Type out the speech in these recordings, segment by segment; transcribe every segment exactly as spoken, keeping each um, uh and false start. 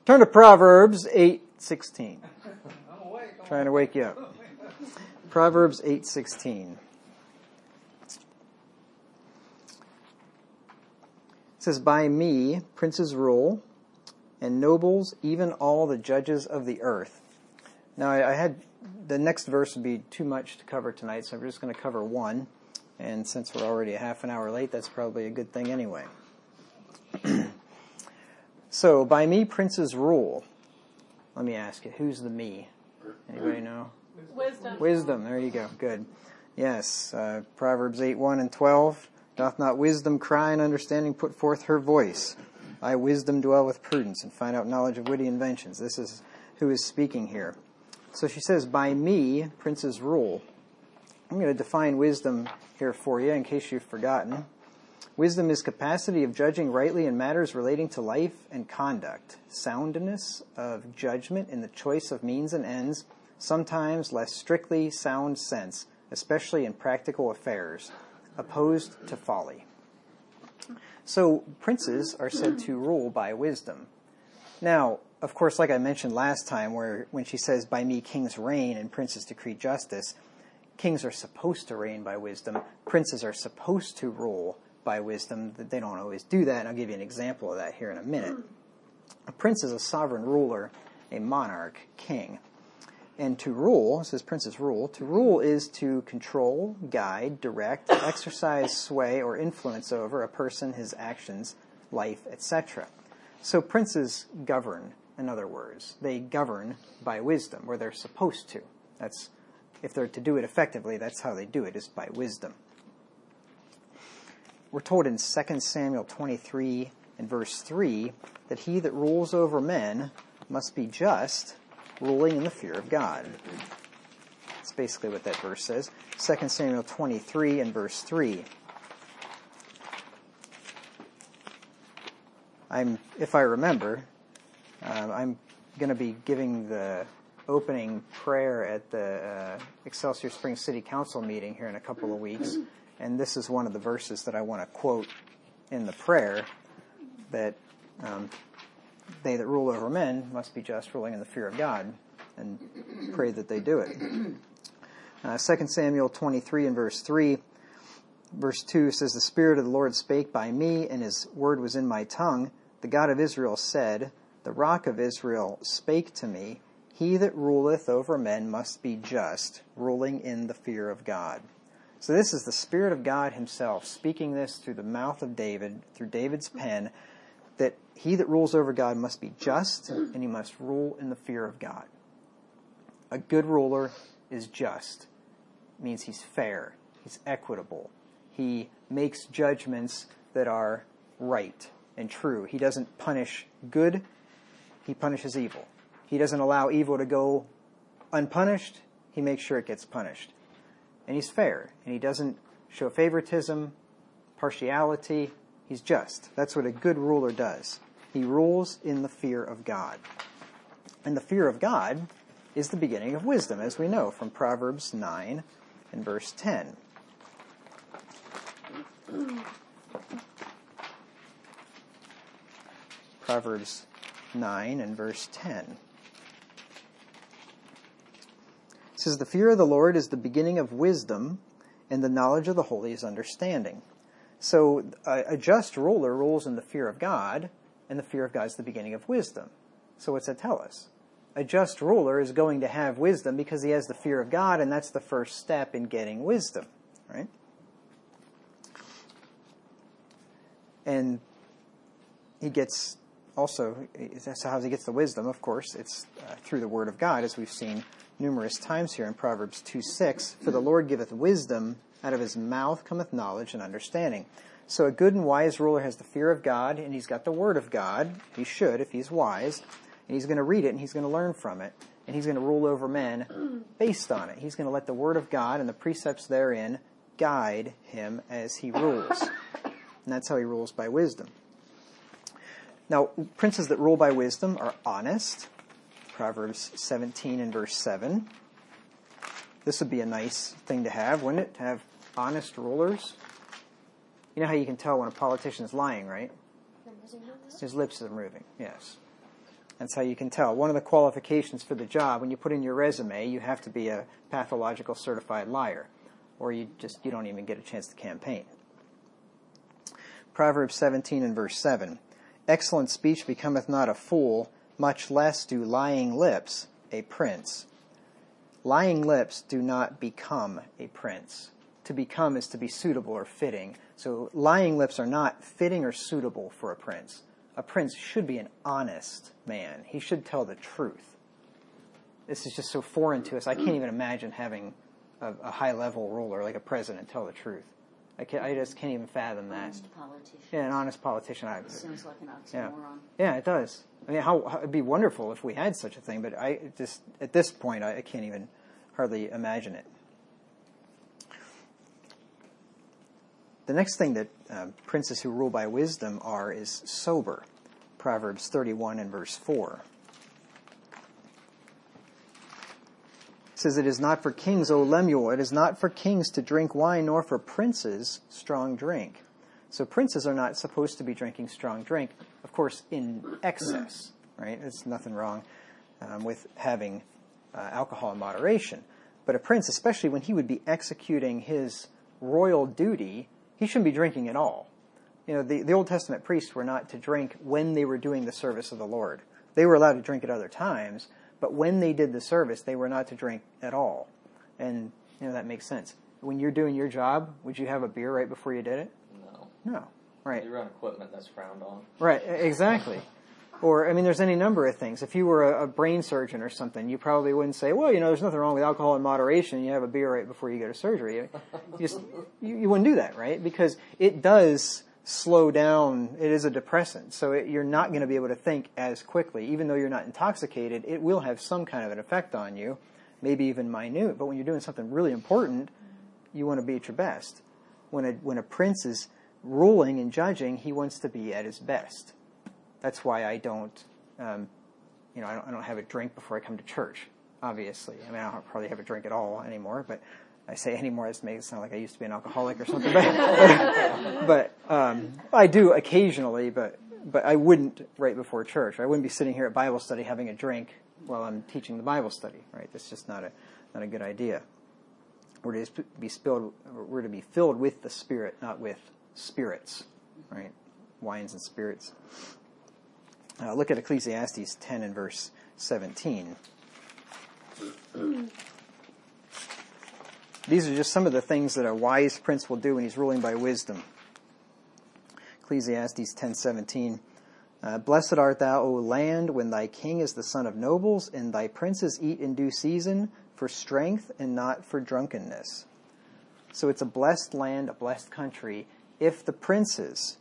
Turn to Proverbs eight sixteen. I'm awake. I'm Trying to wake you up. Proverbs eight sixteen. It says, "By me princes rule, and nobles, even all the judges of the earth." Now, I, I had the next verse would be too much to cover tonight, so I'm just going to cover one. And since we're already a half an hour late, that's probably a good thing anyway. So, by me princes rule. Let me ask you, who's the me? Anybody know? Wisdom. Wisdom, there you go, good. Yes, uh, Proverbs eight, one and twelve. "Doth not wisdom cry, and understanding put forth her voice? I, wisdom, dwell with prudence, and find out knowledge of witty inventions." This is who is speaking here. So she says, "By me princes rule." I'm going to define wisdom here for you in case you've forgotten. Wisdom is capacity of judging rightly in matters relating to life and conduct, soundness of judgment in the choice of means and ends, sometimes less strictly sound sense, especially in practical affairs, opposed to folly. So princes are said to rule by wisdom. Now, of course, like I mentioned last time, where when she says, "By me kings reign and princes decree justice," kings are supposed to reign by wisdom. Princes are supposed to rule by wisdom. They don't always do that, and I'll give you an example of that here in a minute. A prince is a sovereign ruler, a monarch, king. And to rule, it says princes rule, to rule is to control, guide, direct, exercise sway or influence over a person, his actions, life, et cetera. So princes govern, in other words. They govern by wisdom, where they're supposed to. That's, if they're to do it effectively, that's how they do it, is by wisdom. We're told in Second Samuel twenty-three and verse three that he that rules over men must be just, ruling in the fear of God. That's basically what that verse says. Second Samuel twenty-three and verse three. I'm, if I remember, uh, I'm going to be giving the opening prayer at the uh, Excelsior Springs City Council meeting here in a couple of weeks, and this is one of the verses that I want to quote in the prayer, that um, they that rule over men must be just, ruling in the fear of God, and pray that they do it. Uh, Second Samuel twenty-three and verse three, verse two says, "The Spirit of the Lord spake by me, and his word was in my tongue. The God of Israel said, the Rock of Israel spake to me, he that ruleth over men must be just, ruling in the fear of God." So this is the Spirit of God himself speaking this through the mouth of David, through David's pen, that he that rules over God must be just, and he must rule in the fear of God. A good ruler is just. It means he's fair, he's equitable. He makes judgments that are right and true. He doesn't punish good, he punishes evil. He doesn't allow evil to go unpunished, he makes sure it gets punished. And he's fair, and he doesn't show favoritism, partiality. He's just. That's what a good ruler does. He rules in the fear of God. And the fear of God is the beginning of wisdom, as we know from Proverbs nine and verse ten. Proverbs nine and verse ten. It says, "The fear of the Lord is the beginning of wisdom, and the knowledge of the holy is understanding." So a, a just ruler rules in the fear of God, and the fear of God is the beginning of wisdom. So what's that tell us? A just ruler is going to have wisdom because he has the fear of God, and that's the first step in getting wisdom, right? And he gets also, that's how he gets the wisdom, of course. It's uh, through the word of God, as we've seen numerous times here in Proverbs two six. "For the Lord giveth wisdom, out of his mouth cometh knowledge and understanding." So a good and wise ruler has the fear of God, and he's got the word of God. He should, if he's wise. And he's going to read it, and he's going to learn from it. And he's going to rule over men based on it. He's going to let the word of God and the precepts therein guide him as he rules. And that's how he rules, by wisdom. Now, princes that rule by wisdom are honest. Proverbs seventeen and verse seven. This would be a nice thing to have, wouldn't it? To have honest rulers. You know how you can tell when a politician is lying, right? His lips are moving, yes. That's how you can tell. One of the qualifications for the job, when you put in your resume, you have to be a pathological certified liar, or you just you don't even get a chance to campaign. Proverbs seventeen and verse seven. Excellent speech becometh not a fool, much less do lying lips a prince. Lying lips do not become a prince. To become is to be suitable or fitting. So lying lips are not fitting or suitable for a prince. A prince should be an honest man. He should tell the truth. This is just so foreign to us. I can't even imagine having a, a high-level ruler like a president tell the truth. I, can't, I just can't even fathom that. Honest politician. Yeah, an honest politician. I, It seems like an yeah. oxymoron. Yeah, it does. I mean, how, how it'd be wonderful if we had such a thing, but I just at this point I, I can't even hardly imagine it. The next thing that uh, princes who rule by wisdom are is sober. Proverbs thirty-one and verse four. It says, "It is not for kings, O Lemuel, it is not for kings to drink wine, nor for princes strong drink." So princes are not supposed to be drinking strong drink, of course, in excess, right? There's nothing wrong um, with having uh, alcohol in moderation. But a prince, especially when he would be executing his royal duty, he shouldn't be drinking at all. You know, the, the Old Testament priests were not to drink when they were doing the service of the Lord. They were allowed to drink at other times, but when they did the service, they were not to drink at all. And, you know, that makes sense. When you're doing your job, would you have a beer right before you did it? No. No. Right. You run equipment that's frowned on. Right, exactly. Or, I mean, there's any number of things. If you were a, a brain surgeon or something, you probably wouldn't say, well, you know, there's nothing wrong with alcohol in moderation. You have a beer right before you go to surgery. You, just, you, you wouldn't do that, right? Because it does slow down. It is a depressant. So it, you're not going to be able to think as quickly. Even though you're not intoxicated, it will have some kind of an effect on you, maybe even minute. But when you're doing something really important, you want to be at your best. When a, when a prince is ruling and judging, he wants to be at his best. That's why I don't, um, you know, I don't, I don't have a drink before I come to church, obviously. I mean, I don't probably have a drink at all anymore, but I say anymore, it makes it sound like I used to be an alcoholic or something. But, but um, I do occasionally, but but I wouldn't right before church. I wouldn't be sitting here at Bible study having a drink while I'm teaching the Bible study, right? That's just not a not a good idea. We're to be spilled, we're to be filled with the Spirit, not with spirits, right? Wines and spirits. Uh, look at Ecclesiastes ten and verse seventeen. These are just some of the things that a wise prince will do when he's ruling by wisdom. Ecclesiastes ten seventeen. Uh, Blessed art thou, O land, when thy king is the son of nobles, and thy princes eat in due season, for strength and not for drunkenness. So it's a blessed land, a blessed country, if the princes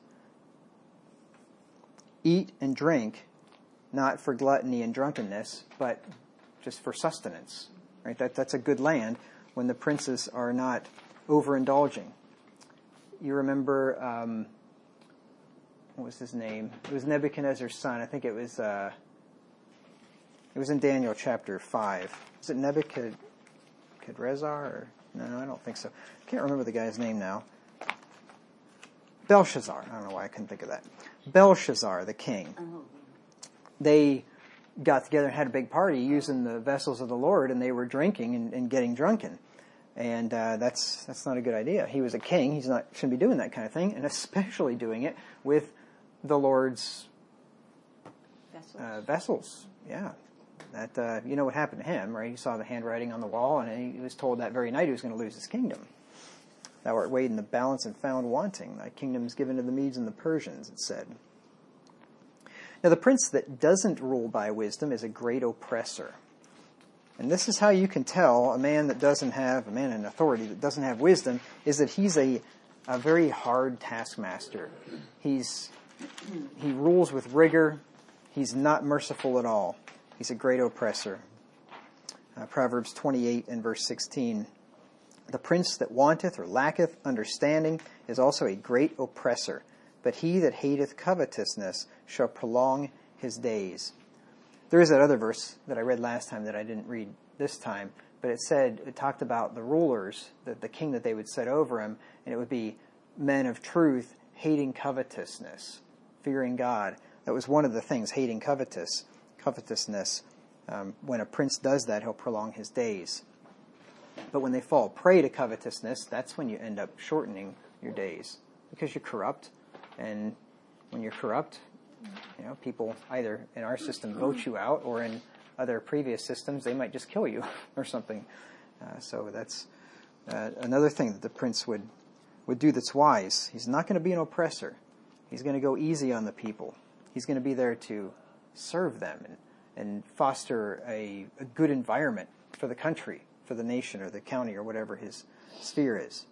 eat and drink, not for gluttony and drunkenness, but just for sustenance. Right? That that's a good land when the princes are not overindulging. You remember um, what was his name? It was Nebuchadnezzar's son. I think it was uh, it was in Daniel chapter five. Is it Nebuchadnezzar? Or no, I don't think so. I can't remember the guy's name now. Belshazzar. I don't know why I couldn't think of that. Belshazzar, the king. Oh. They got together and had a big party using the vessels of the Lord, and they were drinking and, and getting drunken. And uh, that's that's not a good idea. He was a king. He's not shouldn't be doing that kind of thing, and especially doing it with the Lord's Vessels. uh, vessels. Yeah. That uh, you know what happened to him, right? He saw the handwriting on the wall, and he was told that very night he was going to lose his kingdom. Thou art weighed in the balance and found wanting. Thy kingdom is given to the Medes and the Persians, it said. Now, the prince that doesn't rule by wisdom is a great oppressor. And this is how you can tell a man that doesn't have, a man in authority that doesn't have wisdom, is that he's a, a very hard taskmaster. He's, he rules with rigor. He's not merciful at all. He's a great oppressor. Uh, Proverbs twenty-eight and verse sixteen. The prince that wanteth or lacketh understanding is also a great oppressor, but he that hateth covetousness shall prolong his days. There is that other verse that I read last time that I didn't read this time, but it said, it talked about the rulers, the, the king that they would set over him, and it would be men of truth hating covetousness, fearing God. That was one of the things, hating covetous, covetousness. Um, when a prince does that, he'll prolong his days. But when they fall prey to covetousness, that's when you end up shortening your days, because you're corrupt. And when you're corrupt, you know, people either in our system vote you out, or in other previous systems, they might just kill you or something. Uh, so that's uh, another thing that the prince would, would do that's wise. He's not going to be an oppressor. He's going to go easy on the people. He's going to be there to serve them and, and foster a, a good environment for the country, for the nation or the county or whatever his sphere is.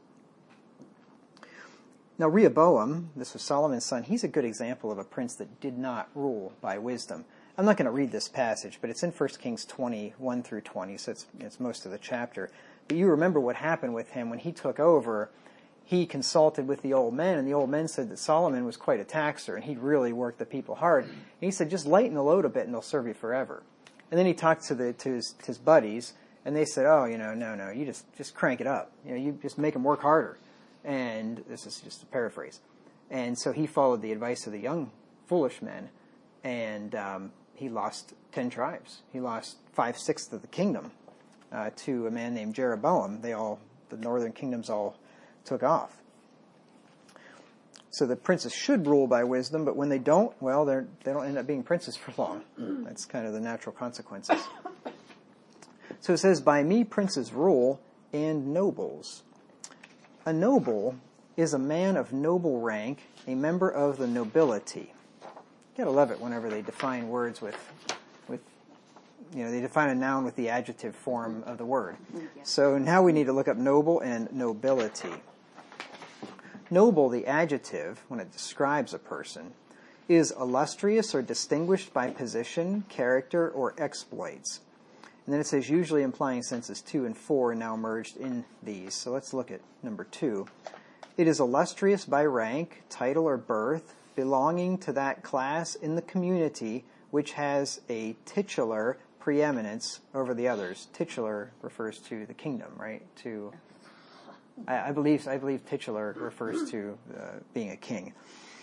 Now Rehoboam, this was Solomon's son, he's a good example of a prince that did not rule by wisdom. I'm not going to read this passage, but it's in First Kings twenty, one through twenty, so it's, it's most of the chapter. But you remember what happened with him when he took over. He consulted with the old men, and the old men said that Solomon was quite a taxer, and he'd really worked the people hard. And he said, just lighten the load a bit, and they'll serve you forever. And then he talked to the to his, to his buddies, and they said, oh, you know, no, no, you just, just crank it up. You know, you just make them work harder. And this is just a paraphrase. And so he followed the advice of the young, foolish men, and um, he lost ten tribes. He lost five-sixths of the kingdom uh, to a man named Jeroboam. They all, the northern kingdoms all took off. So the princes should rule by wisdom, but when they don't, well, they're, they don't end up being princes for long. That's kind of the natural consequences. So it says, by me princes rule and nobles. A noble is a man of noble rank, a member of the nobility. You gotta love it whenever they define words with, with, you know, they define a noun with the adjective form of the word. So now we need to look up noble and nobility. Noble, the adjective, when it describes a person, is illustrious or distinguished by position, character, or exploits. And then it says usually implying senses two and four are now merged in these. So let's look at number two. It is illustrious by rank, title, or birth, belonging to that class in the community which has a titular preeminence over the others. Titular refers to the kingdom, right? To I, I believe I believe titular refers to uh, being a king.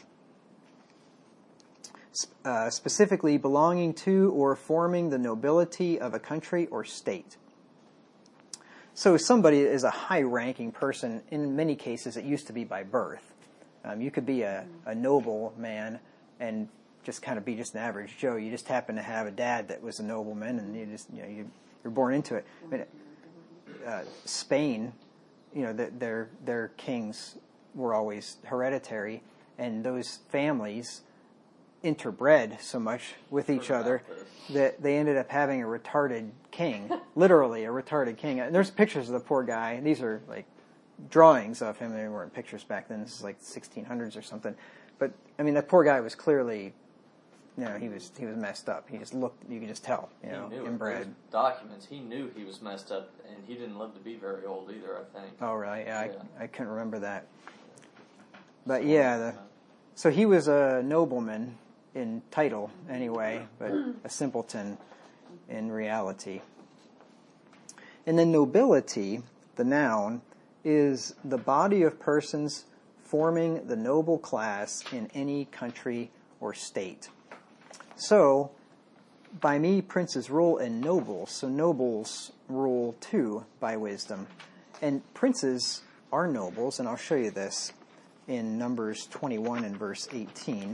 Uh, specifically belonging to or forming the nobility of a country or state. So somebody is a high-ranking person. In many cases, it used to be by birth. Um, you could be a, a noble man and just kind of be just an average Joe. You just happen to have a dad that was a nobleman, and you just you know you, you're born into it. I mean, uh, Spain, you know, the, their their kings were always hereditary, and those families interbred so much with each other that they ended up having a retarded king, literally a retarded king. And there's pictures of the poor guy. These are like drawings of him. They weren't pictures back then. This is like sixteen hundreds or something. But I mean, that poor guy was clearly, you know, he was he was messed up. He just looked, you could just tell, you know, inbred. There's documents. He knew he was messed up, and he didn't live to be very old either, I think. Oh, right. Yeah, yeah. I, I couldn't remember that. But yeah, the, so he was a nobleman in title anyway, but a simpleton in reality. And then nobility, the noun, is the body of persons forming the noble class in any country or state. So, by me princes rule and nobles, so nobles rule too by wisdom. And princes are nobles, and I'll show you this in Numbers twenty-one and verse eighteen.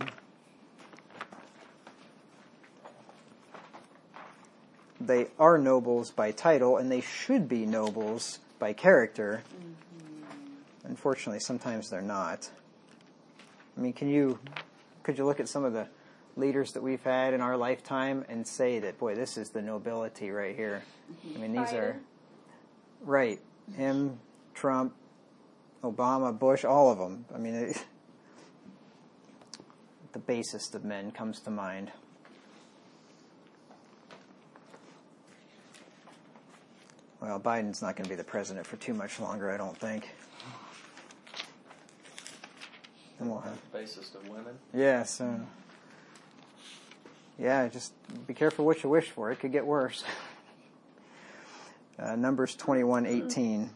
They are nobles by title, and they should be nobles by character. Mm-hmm. Unfortunately, sometimes they're not. I mean, can you, could you look at some of the leaders that we've had in our lifetime and say that, boy, this is the nobility right here? I mean, these are, right, him, Trump, Obama, Bush, all of them. I mean, it, the basest of men comes to mind. Well, Biden's not going to be the president for too much longer, I don't think. And we'll have Basest of women. Yeah, so yeah, just be careful what you wish for. It could get worse. Uh, Numbers twenty-one eighteen.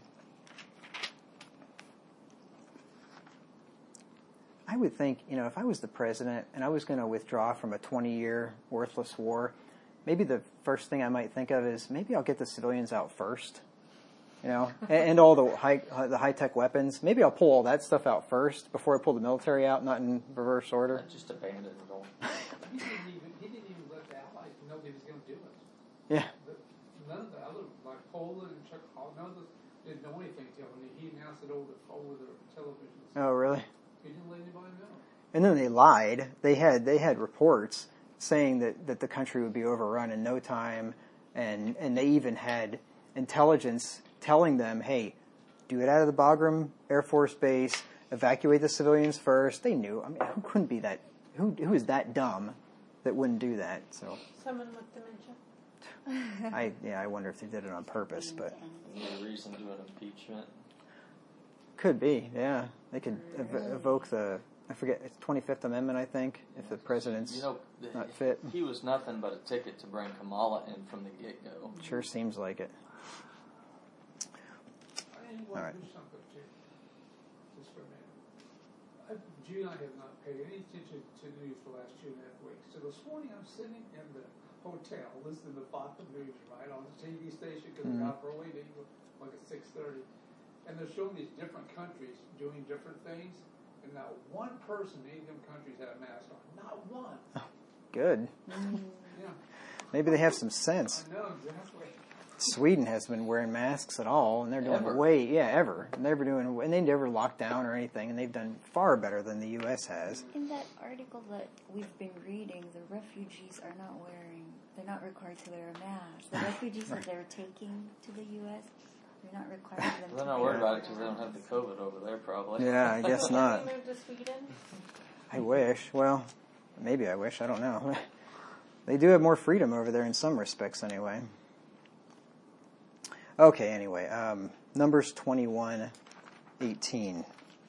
I would think, you know, if I was the president and I was going to withdraw from a twenty-year worthless war, maybe the first thing I might think of is maybe I'll get the civilians out first, you know, and, and all the high uh, the high tech weapons. Maybe I'll pull all that stuff out first before I pull the military out, not in reverse order. Just abandon it all. He didn't even he didn't even let the Allies know he was going to do it. Yeah. The, none of the other, like Poland and Czech, none of them didn't know anything until he announced it over the over the television. Oh, really? He didn't let anybody know. And then they lied. They had they had reports saying that, that the country would be overrun in no time, and and they even had intelligence telling them, hey, do it out of the Bagram Air Force Base, evacuate the civilians first. They knew. I mean, who couldn't be that, who who is that dumb that wouldn't do that? So Someone with dementia. I yeah, I wonder if they did it on purpose, but No reason to do an impeachment. could be, yeah. They could ev- evoke the, I forget, it's twenty-fifth Amendment, I think, if the president's You know, not fit. he was nothing but a ticket to bring Kamala in from the get-go. Sure seems like it. I want All right. to do something too. Just for a minute. I, Jude and I have not paid any attention to the news for the last two and a half weeks. So this morning I'm sitting in the hotel listening to Fox News, right, on the T V station because Mhm. we got up early, they were like at six thirty. And they're showing these different countries doing different things. And not one person in any of them countries had a mask on. Not one. Good. Yeah. Maybe they have some sense. I know exactly. Sweden hasn't been wearing masks at all, and they're doing Ever. way, yeah, ever. Never doing, and they never locked down or anything, and they've done far better than the U S has. In that article that we've been reading, the refugees are not wearing, they're not required to wear a mask. The refugees that they're taking to the U S, they're not required them They're to not wear worried a about it because mask. they don't have the COVID over there, probably. Yeah, I guess not. They moved to Sweden. I wish. Well, maybe I wish. I don't know. They do have more freedom over there in some respects, anyway. Okay, anyway, um, Numbers twenty-one eighteen.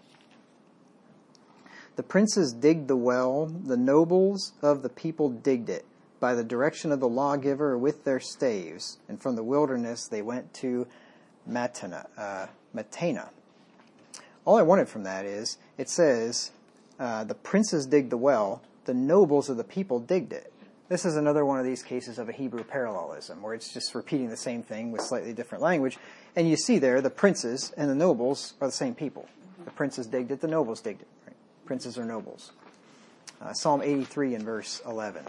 The princes digged the well, the nobles of the people digged it, by the direction of the lawgiver with their staves, and from the wilderness they went to Matana. Uh, Matana. All I wanted from that is, it says, uh, the princes digged the well, the nobles of the people digged it. This is another one of these cases of a Hebrew parallelism, where it's just repeating the same thing with slightly different language. And you see there, the princes and the nobles are the same people. The princes digged it, the nobles digged it. Right? Princes are nobles. Uh, Psalm eighty-three and verse eleven.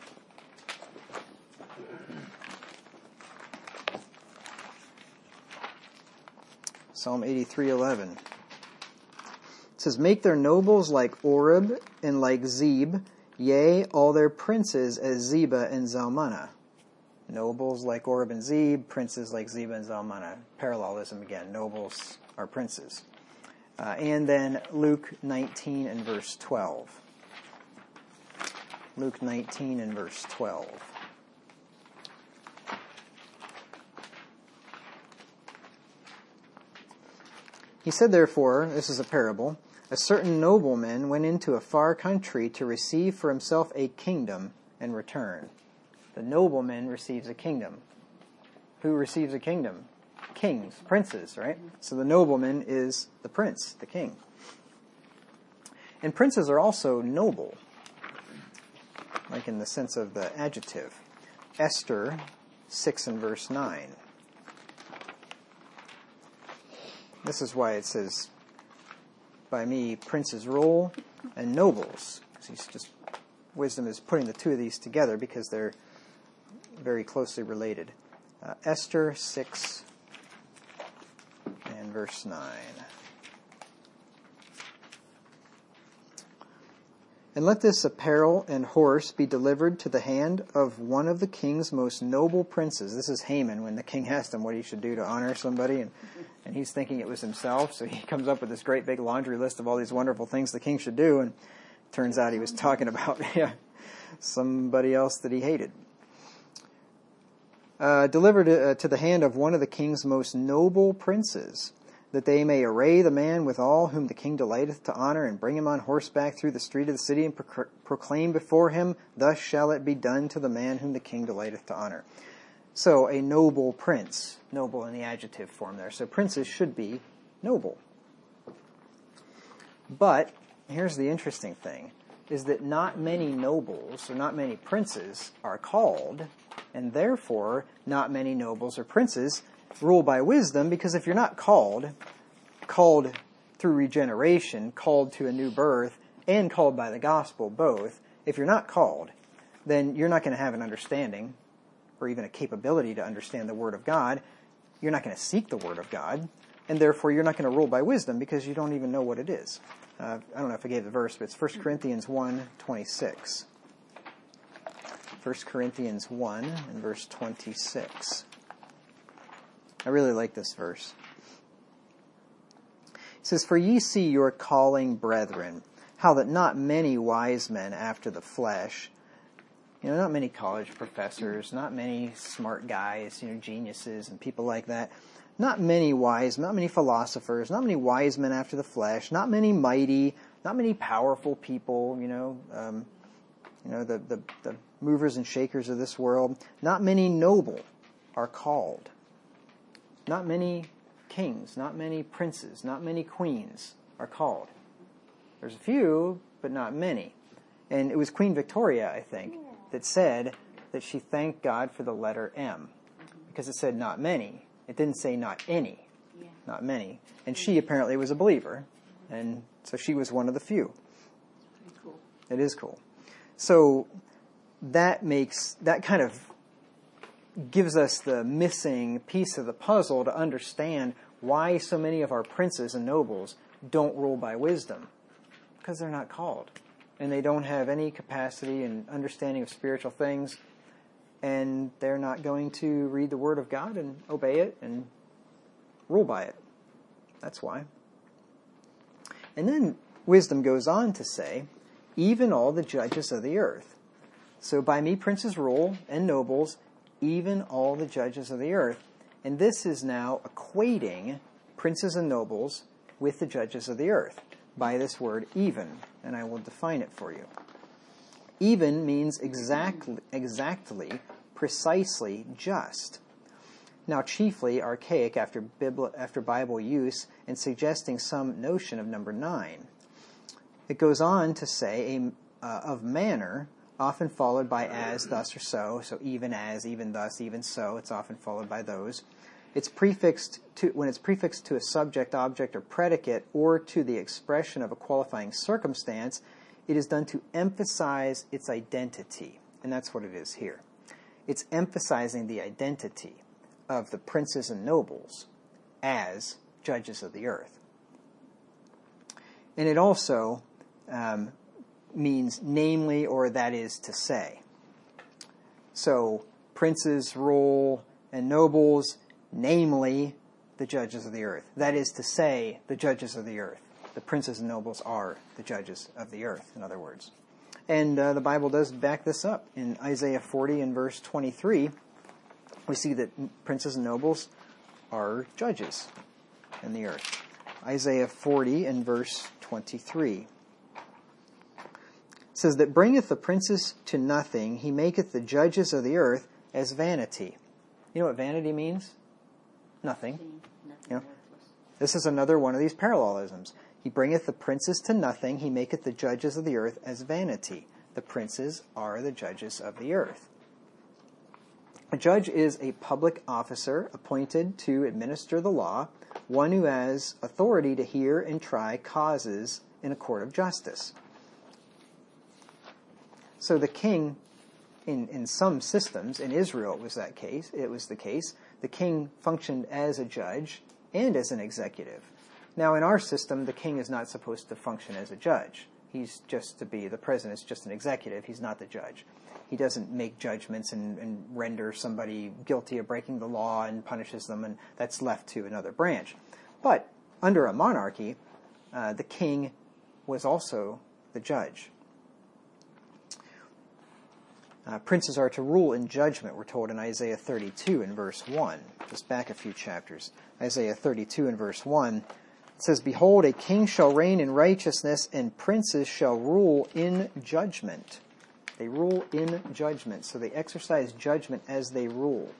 Psalm eighty-three eleven. It says, make their nobles like Oreb and like Zeb, yea, all their princes as Zebah and Zalmunna. Nobles like Oreb and Zeb, princes like Zebah and Zalmunna. Parallelism again. Nobles are princes. Uh, and then Luke nineteen and verse twelve. Luke nineteen and verse twelve. He said, therefore, this is a parable, a certain nobleman went into a far country to receive for himself a kingdom and return. The nobleman receives a kingdom. Who receives a kingdom? Kings, princes, right? So the nobleman is the prince, the king. And princes are also noble, like in the sense of the adjective. Esther six and verse nine. This is why it says, by me, princes rule and nobles. He's just, wisdom is putting the two of these together because they're very closely related. Uh, Esther six and verse nine. And let this apparel and horse be delivered to the hand of one of the king's most noble princes. This is Haman when the king asked him what he should do to honor somebody, and, and he's thinking it was himself, so he comes up with this great big laundry list of all these wonderful things the king should do, and turns out he was talking about yeah, somebody else that he hated. Uh, delivered uh, to the hand of one of the king's most noble princes, that they may array the man with all whom the king delighteth to honor, and bring him on horseback through the street of the city, and pro- proclaim before him, thus shall it be done to the man whom the king delighteth to honor. So, a noble prince, noble in the adjective form there. So princes should be noble. But, here's the interesting thing. is that not many nobles or not many princes are called, and therefore not many nobles or princes rule by wisdom, because if you're not called, called through regeneration, called to a new birth, and called by the gospel both, if you're not called, then you're not going to have an understanding or even a capability to understand the Word of God. You're not going to seek the Word of God, and therefore you're not going to rule by wisdom because you don't even know what it is. Uh, I don't know if I gave the verse, but it's First Corinthians one twenty-six. First Corinthians one and verse twenty-six. I really like this verse. It says, "For ye see your calling, brethren, how that not many wise men after the flesh," you know, not many college professors, not many smart guys, you know, geniuses and people like that, not many wise, not many philosophers, not many wise men after the flesh, not many mighty, not many powerful people, you know, um, you know, the, the, the movers and shakers of this world, not many noble are called. Not many kings, not many princes, not many queens are called. There's a few, but not many. And it was Queen Victoria, I think, that said that she thanked God for the letter M, because it said not many. It didn't say not any, Yeah. not many. And she apparently was a believer, and so she was one of the few. Pretty cool. It is cool. So that makes, that kind of gives us the missing piece of the puzzle to understand why so many of our princes and nobles don't rule by wisdom. Because they're not called. And they don't have any capacity and understanding of spiritual things. And they're not going to read the Word of God and obey it and rule by it. That's why. And then wisdom goes on to say, even all the judges of the earth. So by me princes rule and nobles, even all the judges of the earth. And this is now equating princes and nobles with the judges of the earth by this word even. And I will define it for you. Even means exactly, exactly, precisely, just. Now chiefly archaic after, Bibli- after Bible use and suggesting some notion of number nine. It goes on to say a, uh, of manner, often followed by as, thus, or so. So even as, even thus, even so. It's often followed by those. It's prefixed to, when it's prefixed to a subject, object, or predicate, or to the expression of a qualifying circumstance, it is done to emphasize its identity. And that's what it is here. It's emphasizing the identity of the princes and nobles as judges of the earth. And it also um, means namely, or that is to say. So princes rule and nobles, namely the judges of the earth. That is to say, the judges of the earth. The princes and nobles are the judges of the earth, in other words. And uh, the Bible does back this up. In Isaiah forty and verse twenty-three, we see that princes and nobles are judges in the earth. Isaiah forty and verse twenty-three. It says that bringeth the princes to nothing, he maketh the judges of the earth as vanity. You know what vanity means? Nothing. Nothing You know, worthless. this is another one of these parallelisms. He bringeth the princes to nothing, he maketh the judges of the earth as vanity. The princes are the judges of the earth. A judge is a public officer appointed to administer the law, one who has authority to hear and try causes in a court of justice. So the king, in, in some systems, in Israel it was that case, it was the case, the king functioned as a judge and as an executive. Now in our system, the king is not supposed to function as a judge. He's just to be, the president's just an executive, he's not the judge. He doesn't make judgments and, and render somebody guilty of breaking the law and punishes them, and that's left to another branch. But under a monarchy, uh, the king was also the judge. Uh, princes are to rule in judgment, we're told in Isaiah thirty-two in verse one. Just back a few chapters. Isaiah thirty-two in verse one. It says, behold, a king shall reign in righteousness, and princes shall rule in judgment. They rule in judgment. So they exercise judgment as they rule.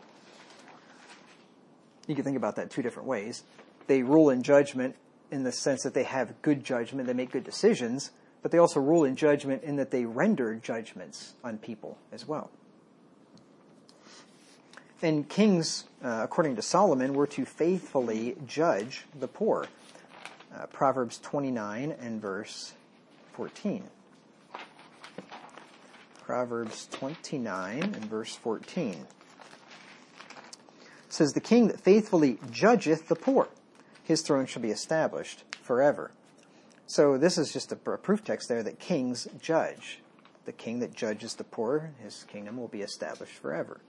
You can think about that two different ways. They rule in judgment in the sense that they have good judgment, they make good decisions, but they also rule in judgment in that they render judgments on people as well. And kings, uh, according to Solomon, were to faithfully judge the poor. Uh, Proverbs twenty-nine and verse fourteen. Proverbs twenty-nine and verse fourteen. It says, "The king that faithfully judgeth the poor, his throne shall be established forever." So this is just a proof text there that kings judge. The king that judges the poor, his kingdom will be established forever.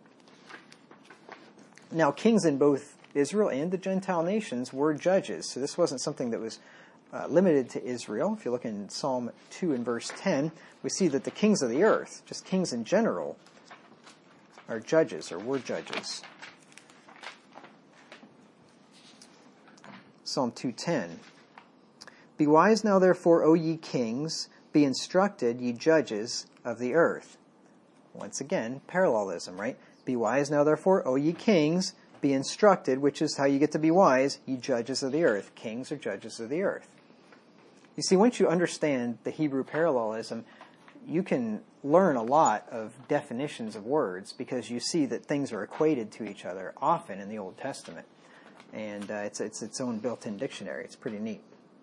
Now, kings in both Israel and the Gentile nations were judges. So this wasn't something that was uh, limited to Israel. If you look in Psalm two and verse ten, we see that the kings of the earth, just kings in general, are judges or were judges. Psalm two ten. "Be wise now, therefore, O ye kings, be instructed, ye judges of the earth." Once again, parallelism, right? "Be wise now, therefore, O ye kings, be instructed," which is how you get to be wise, "ye judges of the earth." Kings are judges of the earth. You see, once you understand the Hebrew parallelism, you can learn a lot of definitions of words because you see that things are equated to each other often in the Old Testament. And uh, it's, it's its own built-in dictionary. It's pretty neat.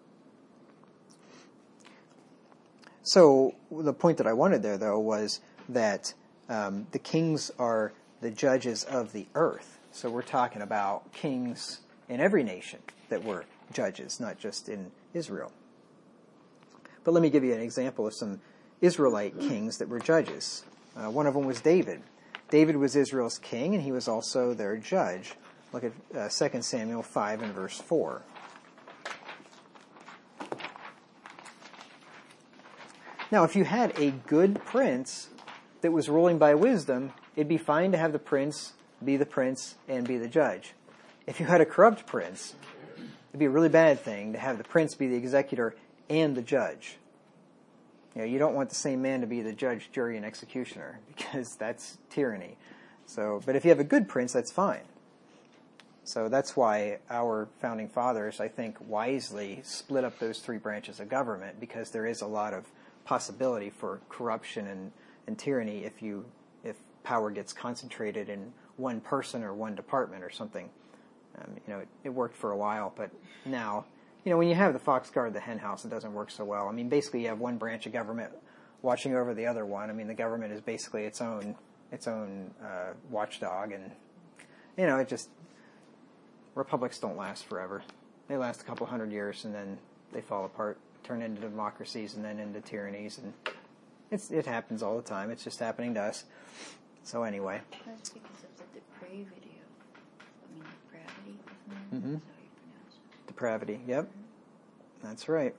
So the point that I wanted there, though, was that um, the kings are the judges of the earth. So we're talking about kings in every nation that were judges, not just in Israel. But let me give you an example of some Israelite kings that were judges. Uh, one of them was David. David was Israel's king, and he was also their judge. Look at uh, Second Samuel five and verse four. Now, if you had a good prince that was ruling by wisdom, it'd be fine to have the prince be the prince and be the judge. If you had a corrupt prince, it'd be a really bad thing to have the prince be the executor and the judge. You know, you don't want the same man to be the judge, jury, and executioner because that's tyranny. So, but if you have a good prince, that's fine. So that's why our founding fathers, I think, wisely split up those three branches of government, because there is a lot of possibility for corruption and, and tyranny if you if power gets concentrated in one person or one department or something. Um, you know, it, it worked for a while, but now, you know, when you have the fox guard the hen house, it doesn't work so well. I mean, basically, you have one branch of government watching over the other one. I mean, the government is basically its own its own uh, watchdog, and you know, it just republics don't last forever. They last a couple hundred years, and then they fall apart, turn into democracies, and then into tyrannies, and it's it happens all the time. It's just happening to us. So anyway. That's because of the depravity of, I mean, depravity of man. Mm-hmm. That's how you pronounce it. Depravity, yep. That's right.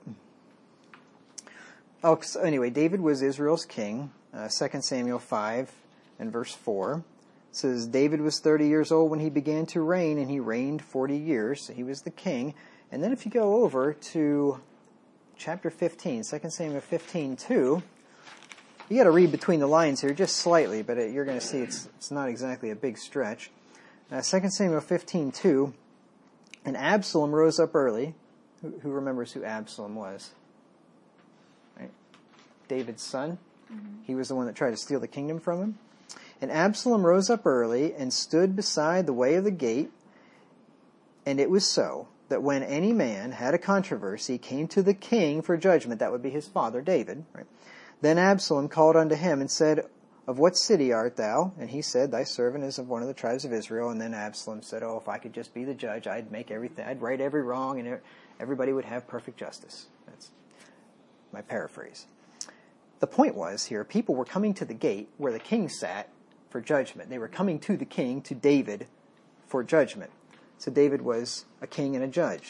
Oh, so anyway, David was Israel's king. Uh, Second Samuel five and verse four. It says, "David was thirty years old when he began to reign, and he reigned forty years. So he was the king. And then if you go over to chapter fifteen, Second Samuel fifteen two, you got to read between the lines here just slightly, but it, you're going to see it's it's not exactly a big stretch. Uh, Second Samuel fifteen two, "And Absalom rose up early." Who, who remembers who Absalom was? Right? David's son. Mm-hmm. He was the one that tried to steal the kingdom from him. "And Absalom rose up early and stood beside the way of the gate. And it was so that when any man had a controversy, came to the king for judgment," that would be his father David, right? "Then Absalom called unto him and said, Of what city art thou? And he said, Thy servant is of one of the tribes of Israel. And then Absalom said, Oh, if I could just be the judge, I'd make everything, I'd right every wrong, and everybody would have perfect justice." That's my paraphrase. The point was here, people were coming to the gate where the king sat for judgment. They were coming to the king, to David, for judgment. So David was a king and a judge.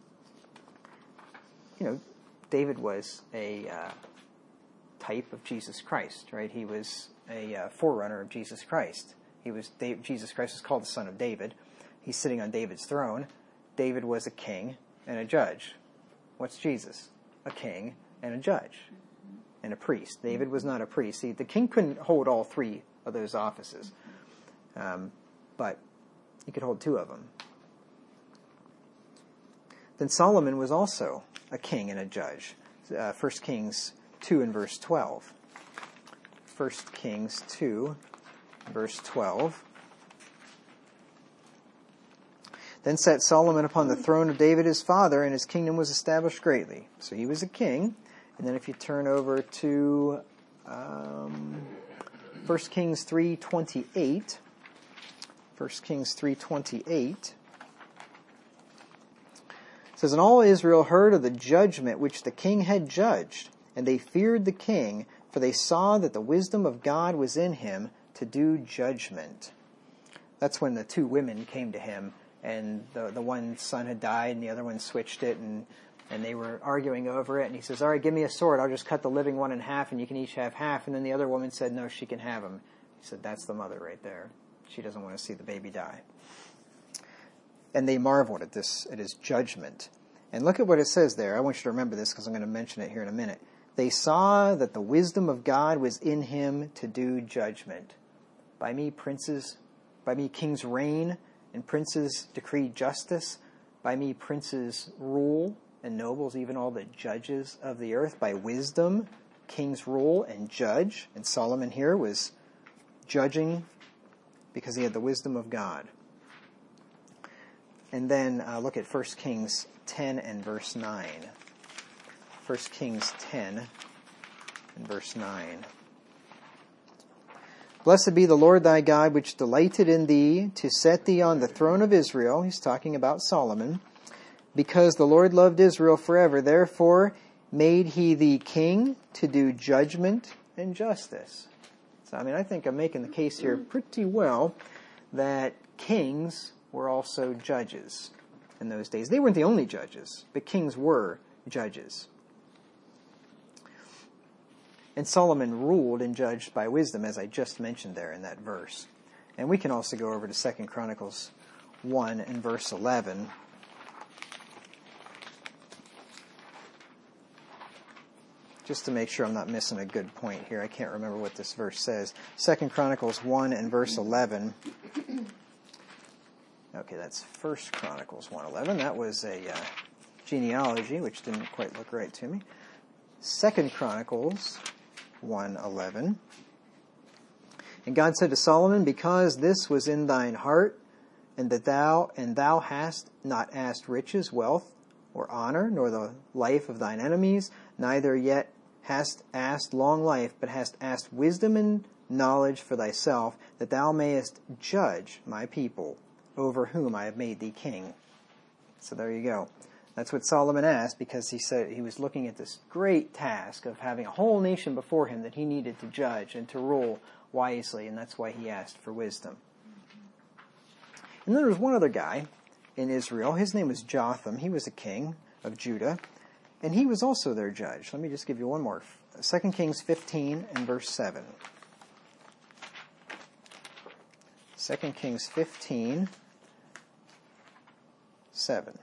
You know, David was a uh, type of Jesus Christ, right? He was a uh, forerunner of Jesus Christ. He was David, Jesus Christ was called the Son of David. He's sitting on David's throne. David was a king and a judge. What's Jesus? A king and a judge and a priest. David was not a priest. See, the king couldn't hold all three of those offices, um, but he could hold two of them. Then Solomon was also a king and a judge. uh, First Kings two and verse twelve. First Kings two, verse twelve. Then sat Solomon upon the throne of David his father, and his kingdom was established greatly. So he was a king. And then if you turn over to um, First Kings three twenty-eight, First Kings three twenty-eight, it says, And all Israel heard of the judgment which the king had judged, and they feared the king, for they saw that the wisdom of God was in him to do judgment. That's when the two women came to him, and the the one son had died, and the other one switched it, and and they were arguing over it. And he says, all right, give me a sword. I'll just cut the living one in half, and you can each have half. And then the other woman said, no, she can have him. He said, that's the mother right there. She doesn't want to see the baby die. And they marveled at this, at his judgment. And look at what it says there. I want you to remember this because I'm going to mention it here in a minute. They saw that the wisdom of God was in him to do judgment. By me, princes, by me, kings reign, and princes decree justice. By me, princes rule, and nobles, even all the judges of the earth. By wisdom, kings rule and judge. And Solomon here was judging because he had the wisdom of God. And then uh, look at First Kings ten and verse nine. First Kings ten and verse nine. Blessed be the Lord thy God, which delighted in thee to set thee on the throne of Israel. He's talking about Solomon. Because the Lord loved Israel forever, therefore made he thee king to do judgment and justice. So, I mean, I think I'm making the case here pretty well that kings were also judges in those days. They weren't the only judges, but kings were judges. And Solomon ruled and judged by wisdom, as I just mentioned there in that verse. And we can also go over to Second Chronicles one and verse eleven. Just to make sure I'm not missing a good point here. I can't remember what this verse says. Second Chronicles one and verse eleven. Okay, that's First Chronicles one eleven. That was a uh, genealogy, which didn't quite look right to me. Second Chronicles one eleven. And God said to Solomon, Because this was in thine heart, and that thou and thou hast not asked riches, wealth, or honor, nor the life of thine enemies, neither yet hast asked long life, but hast asked wisdom and knowledge for thyself, that thou mayest judge my people, over whom I have made thee king. So there you go. That's what Solomon asked, because he said he was looking at this great task of having a whole nation before him that he needed to judge and to rule wisely, and that's why he asked for wisdom. And then there was one other guy in Israel. His name was Jotham. He was a king of Judah, and he was also their judge. Let me just give you one more. Second Kings fifteen and verse seven. Second Kings fifteen, seven.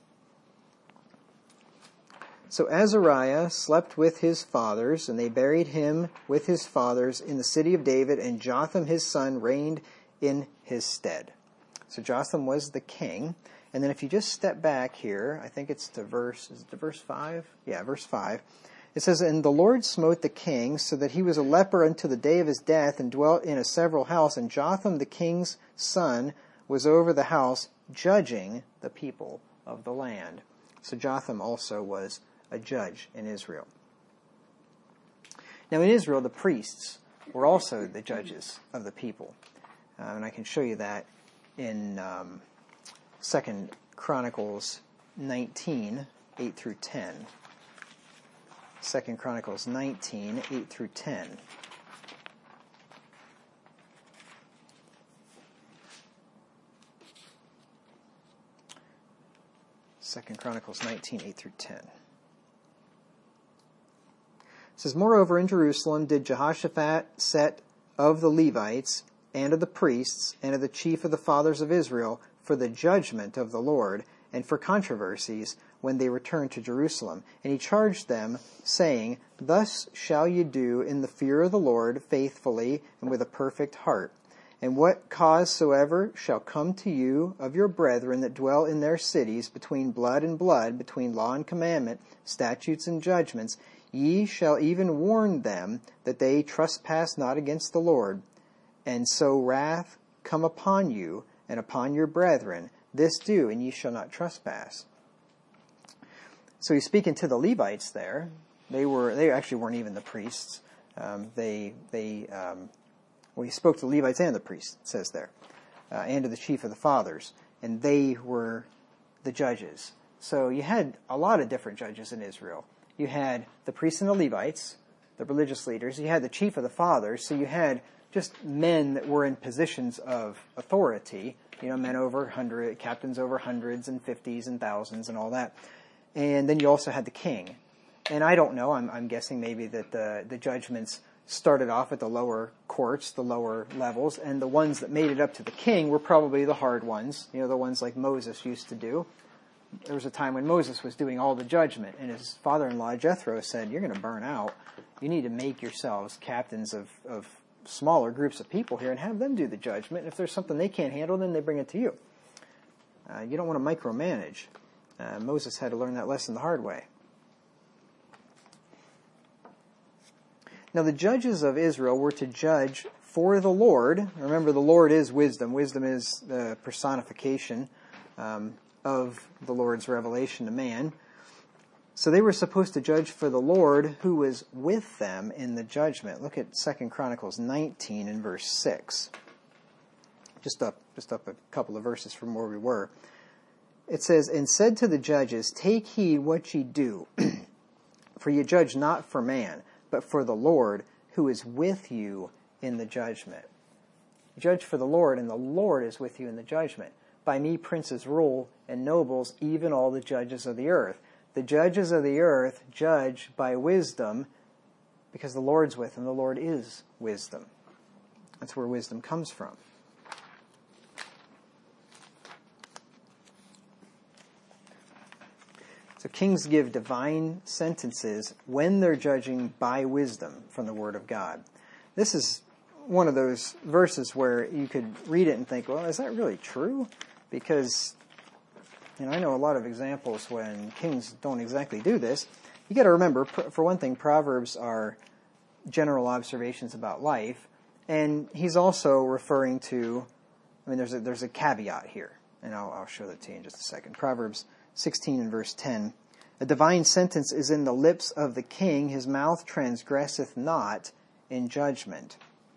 So Azariah slept with his fathers, and they buried him with his fathers in the city of David, and Jotham his son reigned in his stead. So Jotham was the king. And then if you just step back here, I think it's to verse, is it to verse five? Yeah, verse five. It says, And the Lord smote the king, so that he was a leper unto the day of his death, and dwelt in a several house. And Jotham the king's son was over the house, judging the people of the land. So Jotham also was a judge in Israel. Now in Israel, the priests were also the judges of the people. Uh, and I can show you that in um, Second Chronicles nineteen, eight through ten. Second Chronicles nineteen, eight through ten. Second Chronicles nineteen, eight through ten. It says, Moreover, in Jerusalem did Jehoshaphat set of the Levites, and of the priests, and of the chief of the fathers of Israel, for the judgment of the Lord, and for controversies, when they returned to Jerusalem. And he charged them, saying, Thus shall ye do in the fear of the Lord faithfully, and with a perfect heart. And what cause soever shall come to you of your brethren that dwell in their cities, between blood and blood, between law and commandment, statutes and judgments, ye shall even warn them that they trespass not against the Lord. And so wrath come upon you and upon your brethren. This do, and ye shall not trespass. So he's speaking to the Levites there. They were they actually weren't even the priests. Um, they they um, well he spoke to the Levites and the priests, it says there, uh, and to the chief of the fathers, and they were the judges. So you had a lot of different judges in Israel. You had the priests and the Levites, the religious leaders. You had the chief of the fathers. So you had just men that were in positions of authority. You know, men over hundred, captains over hundreds and fifties and thousands and all that. And then you also had the king. And I don't know, I'm, I'm guessing maybe that the, the judgments started off at the lower courts, the lower levels, and the ones that made it up to the king were probably the hard ones, you know, the ones like Moses used to do. There was a time when Moses was doing all the judgment, and his father-in-law Jethro said, you're going to burn out. You need to make yourselves captains of, of smaller groups of people here and have them do the judgment. And if there's something they can't handle, then they bring it to you. Uh, you don't want to micromanage. Uh, Moses had to learn that lesson the hard way. Now, the judges of Israel were to judge for the Lord. Remember, the Lord is wisdom. Wisdom is the personification um, of the Lord's revelation to man. So they were supposed to judge for the Lord who was with them in the judgment. Look at Second Chronicles nineteen and verse six. Just up, just up a couple of verses from where we were. It says, and said to the judges, take heed what ye do, for ye judge not for man, but for the Lord, who is with you in the judgment. Judge for the Lord, and the Lord is with you in the judgment. By me princes rule, and nobles, even all the judges of the earth. The judges of the earth judge by wisdom, because the Lord's with them. The Lord is wisdom. That's where wisdom comes from. So kings give divine sentences when they're judging by wisdom from the Word of God. This is one of those verses where you could read it and think, well, is that really true? Because, you know, I know a lot of examples when kings don't exactly do this. You got to remember, for one thing, Proverbs are general observations about life, and he's also referring to, I mean, there's a, there's a caveat here, and I'll, I'll show that to you in just a second. Proverbs sixteen and verse ten. A divine sentence is in the lips of the king. His mouth transgresseth not in judgment.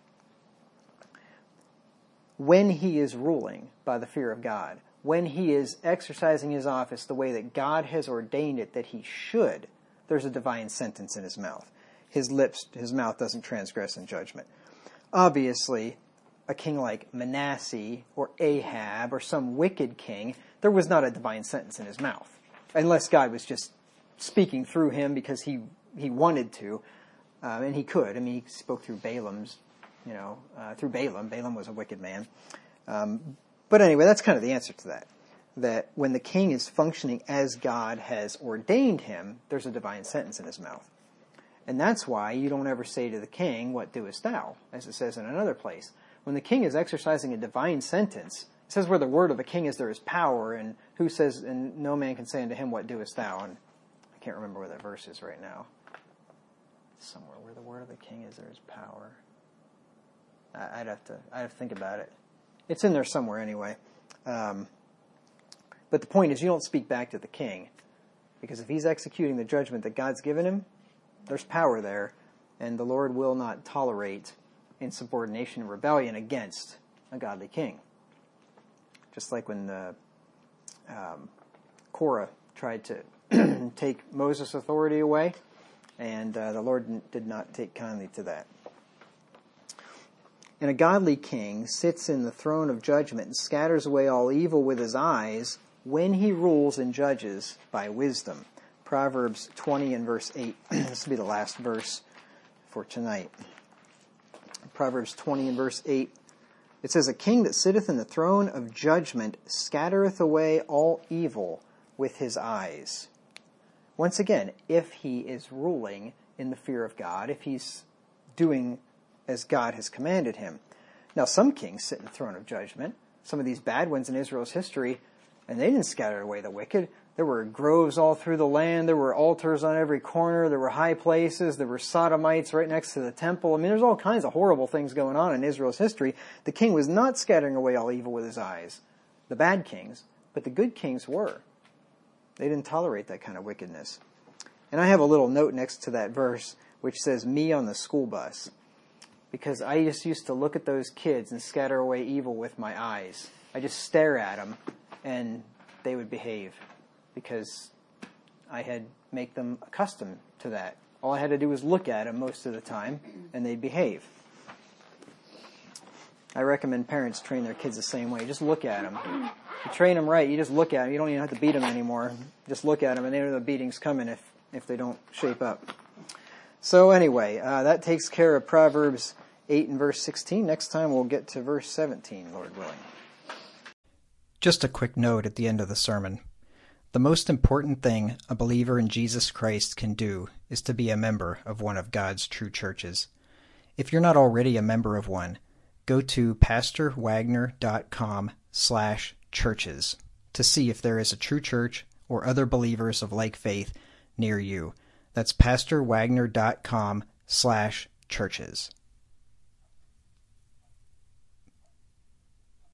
When he is ruling by the fear of God, when he is exercising his office the way that God has ordained it that he should, there's a divine sentence in his mouth. His lips, his mouth doesn't transgress in judgment. Obviously, a king like Manasseh or Ahab or some wicked king, there was not a divine sentence in his mouth. Unless God was just speaking through him because he, he wanted to. Um, and he could. I mean, he spoke through Balaam's, you know, uh, through Balaam. Balaam was a wicked man. Um, but anyway, that's kind of the answer to that. That when the king is functioning as God has ordained him, there's a divine sentence in his mouth. And that's why you don't ever say to the king, what doest thou? As it says in another place. When the king is exercising a divine sentence, it says where the word of the king is, there is power, and who says, and no man can say unto him, what doest thou? And I can't remember where that verse is right now. Somewhere where the word of the king is, there is power. I'd have to, I'd have to think about it. It's in there somewhere anyway. Um, but the point is, you don't speak back to the king, because if he's executing the judgment that God's given him, there's power there, and the Lord will not tolerate insubordination and rebellion against a godly king. Just like when the, um, Korah tried to take Moses' authority away, and uh, the Lord did not take kindly to that. And a godly king sits in the throne of judgment and scatters away all evil with his eyes when he rules and judges by wisdom. Proverbs twenty and verse eight. This will be the last verse for tonight. Proverbs twenty and verse eight. It says, a king that sitteth in the throne of judgment scattereth away all evil with his eyes. Once again, if he is ruling in the fear of God, if he's doing as God has commanded him. Now, some kings sit in the throne of judgment, some of these bad ones in Israel's history, and they didn't scatter away the wicked. There were groves all through the land. There were altars on every corner. There were high places. There were sodomites right next to the temple. I mean, there's all kinds of horrible things going on in Israel's history. The king was not scattering away all evil with his eyes, the bad kings, but the good kings were. They didn't tolerate that kind of wickedness. And I have a little note next to that verse which says, me on the school bus. Because I just used to look at those kids and scatter away evil with my eyes. I just stare at them, and they would behave. Because I had make them accustomed to that. All I had to do was look at them most of the time, and they'd behave. I recommend parents train their kids the same way. Just look at them. You train them right, you just look at them. You don't even have to beat them anymore. Just look at them, and they know the beating's coming if, if they don't shape up. So anyway, uh, that takes care of Proverbs eight and verse sixteen. Next time we'll get to verse seventeen, Lord willing. Just a quick note at the end of the sermon. The most important thing a believer in Jesus Christ can do is to be a member of one of God's true churches. If you're not already a member of one, go to pastorwagner.com slash churches to see if there is a true church or other believers of like faith near you. That's pastorwagner.com slash churches.